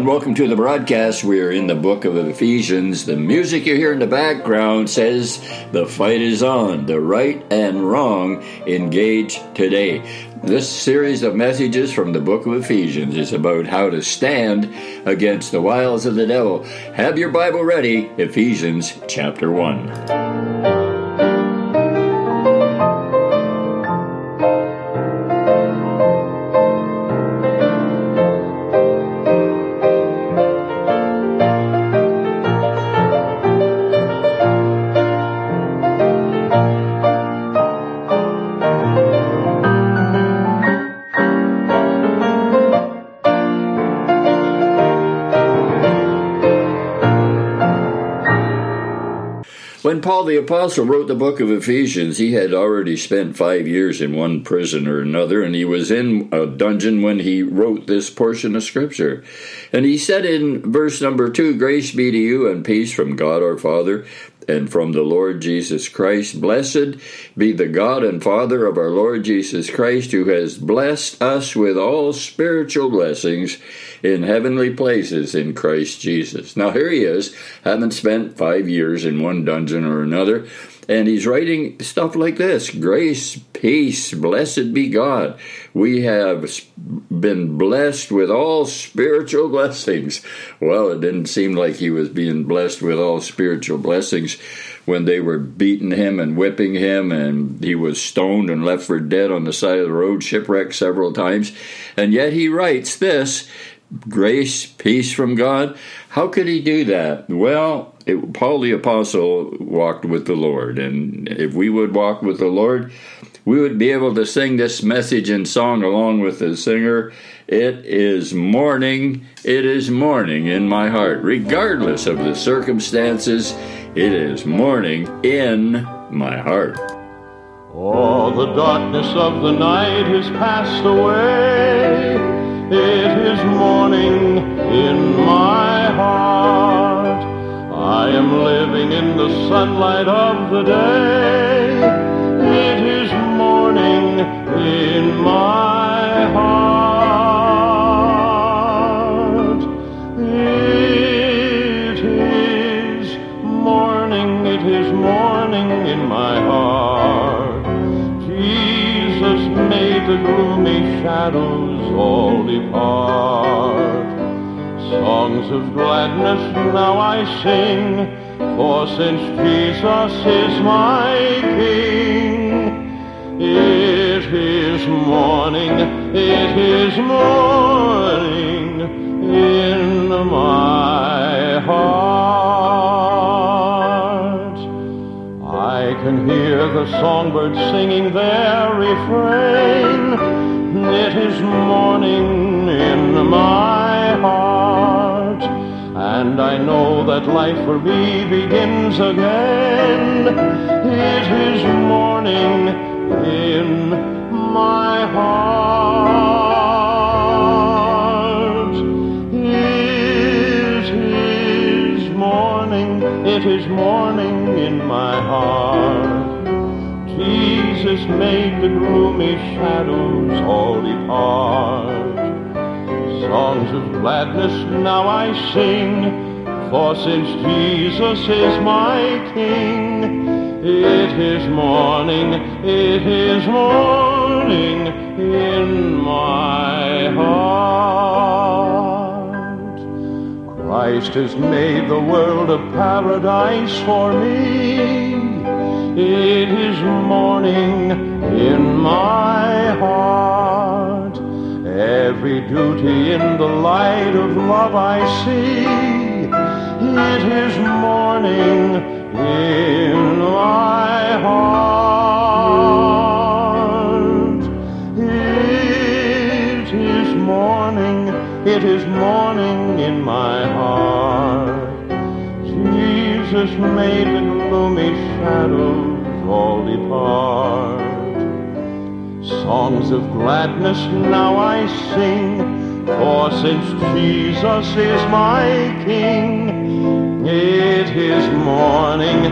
and welcome to the broadcast. We are in the book of Ephesians. The music you hear in the background says the fight is on. The right and wrong engage today. This series of messages from the book of Ephesians is about how to stand against the wiles of the devil. Have your Bible ready, Ephesians chapter 1. When Paul the Apostle wrote the book of Ephesians, he had already spent 5 years in one prison or another, and he was in a dungeon when he wrote this portion of Scripture. And he said in verse number 2, "Grace be to you and peace from God our Father and from the Lord Jesus Christ. Blessed be the God and Father of our Lord Jesus Christ, who has blessed us with all spiritual blessings in heavenly places in Christ Jesus." Now here he is, having spent 5 years in one dungeon or another, and he's writing stuff like this: grace, peace, blessed be God. We have been blessed with all spiritual blessings. Well, it didn't seem like he was being blessed with all spiritual blessings when they were beating him and whipping him, and he was stoned and left for dead on the side of the road, shipwrecked several times. And yet he writes this: grace, peace from God. How could he do that? Well, Paul the Apostle walked with the Lord, and if we would walk with the Lord, we would be able to sing this message and song along with the singer. It is morning in my heart. Regardless of the circumstances, it is morning in my heart. All the darkness of the night has passed away. It is morning in my heart. I am living in the sunlight of the day. It is morning in my heart. It is morning in my heart. Jesus made the gloomy shadows all depart. Songs of gladness now I sing, for since Jesus is my King, it is morning in my heart. I can hear the songbirds singing their refrain. It is morning in my heart, and I know that life for me begins again. It is morning in my heart. It is morning in my heart. Jesus made the gloomy shadows all depart. Songs of gladness now I sing, for since Jesus is my King, it is morning in my heart. Christ has made the world a paradise for me. It is morning in my heart. Every duty in the light of love I see. It is morning in my heart. It is morning in my heart. Jesus made the gloomy shadows all depart. Songs of gladness now I sing, for since Jesus is my King, it is morning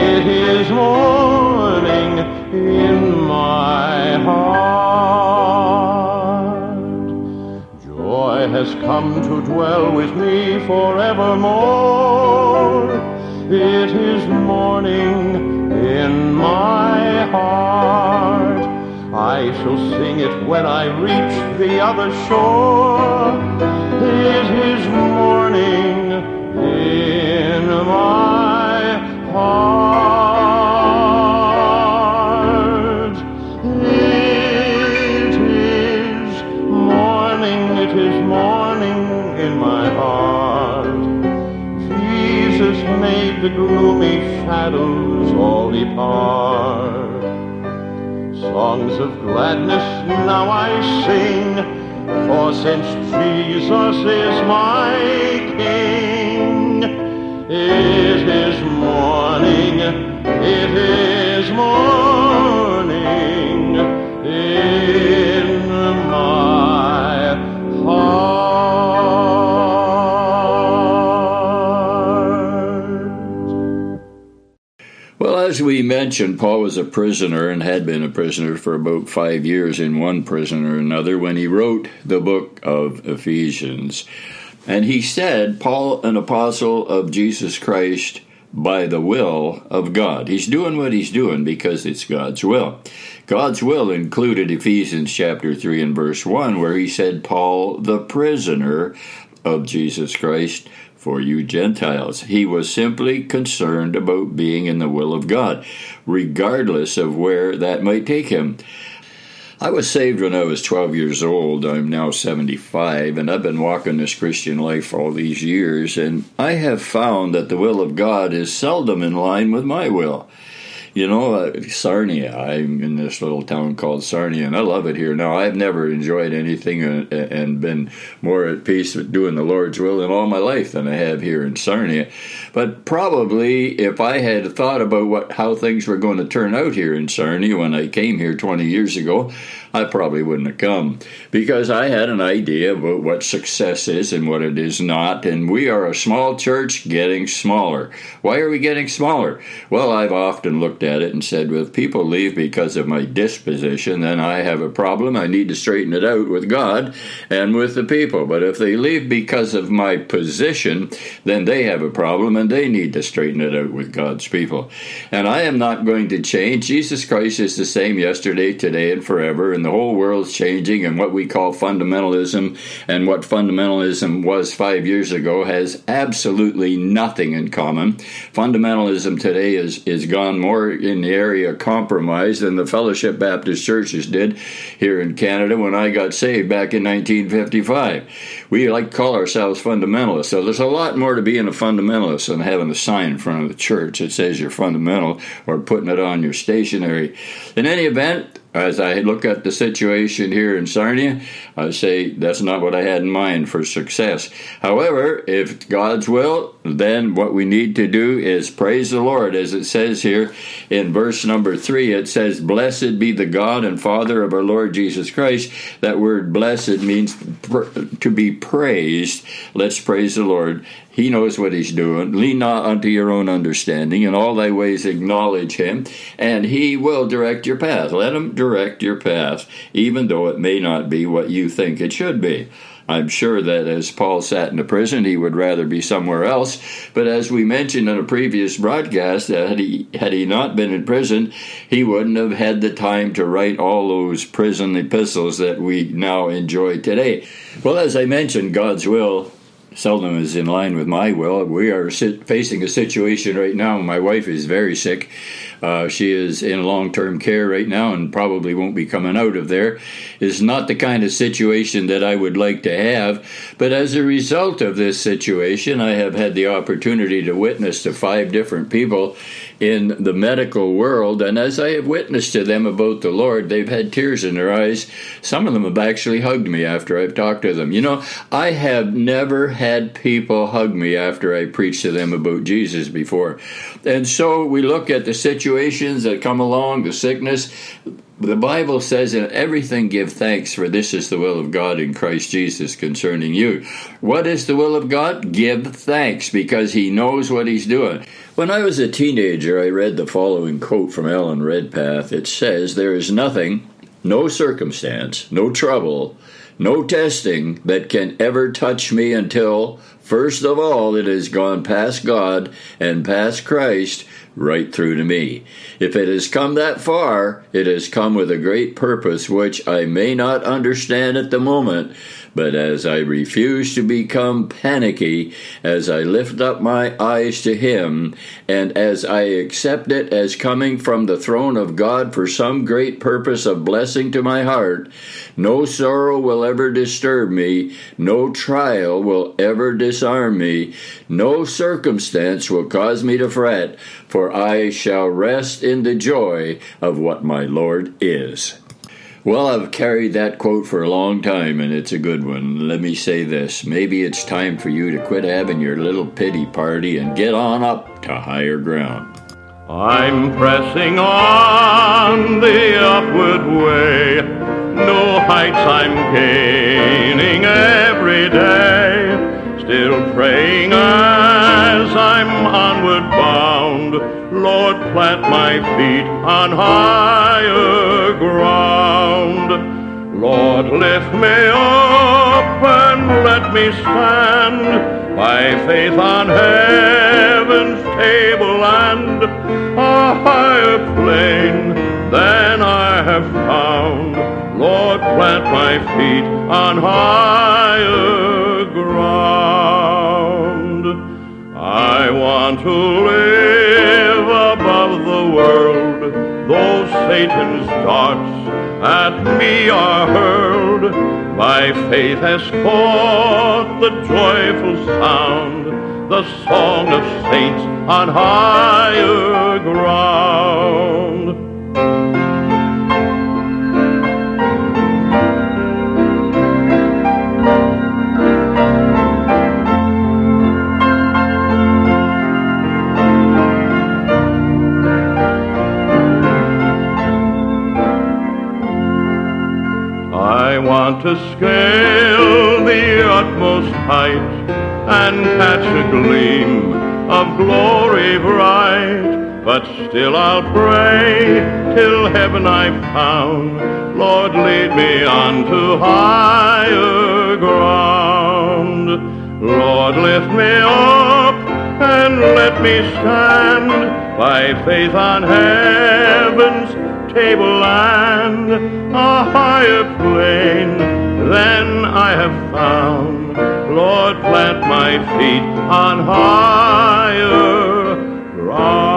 in my heart. Joy has has come to dwell with me forevermore. It is morning in my heart. I shall sing it when I reach the other shore. It is morning in my heart. It is morning in my heart. Jesus made the gloomy shadows all depart. Songs of gladness now I sing, for since Jesus is my King, it is morning in my heart. Well, as we mentioned, Paul was a prisoner and had been a prisoner for about 5 years in one prison or another when he wrote the book of Ephesians. And he said, Paul, an apostle of Jesus Christ by the will of God. He's doing what he's doing because it's God's will. God's will included Ephesians chapter 3 and verse 1, where he said, Paul, the prisoner of Jesus Christ, for you Gentiles. He was simply concerned about being in the will of God, regardless of where that might take him. I was saved when I was 12 years old. I'm now 75, and I've been walking this Christian life all these years, and I have found that the will of God is seldom in line with my will. You know, Sarnia, I'm in this little town called Sarnia, and I love it here. Now, I've never enjoyed anything and been more at peace with doing the Lord's will in all my life than I have here in Sarnia. But probably if I had thought about how things were going to turn out here in Sarnia when I came here 20 years ago, I probably wouldn't have come, because I had an idea about what success is and what it is not, and we are a small church getting smaller. Why are we getting smaller? Well, I've often looked at it and said, well, if people leave because of my disposition, then I have a problem. I need to straighten it out with God and with the people. But if they leave because of my position, then they have a problem and they need to straighten it out with God's people. And I am not going to change. Jesus Christ is the same yesterday, today, and forever, and the whole world's changing, and what we call fundamentalism and what fundamentalism was 5 years ago has absolutely nothing in common. Fundamentalism today is gone more in the area of compromise than the Fellowship Baptist churches did here in Canada when I got saved back in 1955. We like to call ourselves fundamentalists, so there's a lot more to being a fundamentalist than having a sign in front of the church that says you're fundamental or putting it on your stationery. In any event, as I look at the situation here in Sarnia, I say that's not what I had in mind for success. However, if God's will, then what we need to do is praise the Lord. As it says here in verse number 3, it says, Blessed be the God and Father of our Lord Jesus Christ. That word blessed means to be praised. Let's praise the Lord. He knows what he's doing. Lean not unto your own understanding. In all thy ways acknowledge him, and he will direct your path. Let him direct your path, even though it may not be what you think it should be. I'm sure that as Paul sat in the prison, he would rather be somewhere else. But as we mentioned in a previous broadcast, had he not been in prison, he wouldn't have had the time to write all those prison epistles that we now enjoy today. Well, as I mentioned, God's will seldom is in line with my will. We are facing a situation right now. My wife is very sick. She is in long-term care right now and probably won't be coming out of there. It's not the kind of situation that I would like to have. But as a result of this situation, I have had the opportunity to witness to 5 different people in the medical world. And as I have witnessed to them about the Lord, they've had tears in their eyes. Some of them have actually hugged me after I've talked to them. You know, I have never had people hug me after I preached to them about Jesus before. And so we look at the situations that come along, the sickness. The Bible says, in everything give thanks, for this is the will of God in Christ Jesus concerning you. What is the will of God? Give thanks, because he knows what he's doing. When I was a teenager, I read the following quote from Alan Redpath. It says, there is nothing, no circumstance, no trouble, no testing that can ever touch me until, first of all, it has gone past God and past Christ right through to me. If it has come that far, it has come with a great purpose which I may not understand at the moment, but as I refuse to become panicky, as I lift up my eyes to Him, and as I accept it as coming from the throne of God for some great purpose of blessing to my heart, no sorrow will ever disturb me, no trial will ever disarm me, no circumstance will cause me to fret, for I shall rest in the joy of what my Lord is. Well, I've carried that quote for a long time, and it's a good one. Let me say this. Maybe it's time for you to quit having your little pity party and get on up to higher ground. I'm pressing on the upward way. No heights I'm gaining every day. Still praying as I'm onward bound. Lord, plant my feet on higher ground. Lord, lift me up and let me stand by faith on heaven's tableland, a higher plane than I have found. Lord, plant my feet on higher ground. I want to live above the world, though Satan's darts at me are hurled. My faith has caught the joyful sound, the song of saints on higher ground. I want to scale the utmost height and catch a gleam of glory bright, but still I'll pray till heaven I've found. Lord, lead me on to higher ground. Lord, lift me up and let me stand by faith on heaven's tableland, a higher plane than I have found. Lord, plant my feet on higher ground.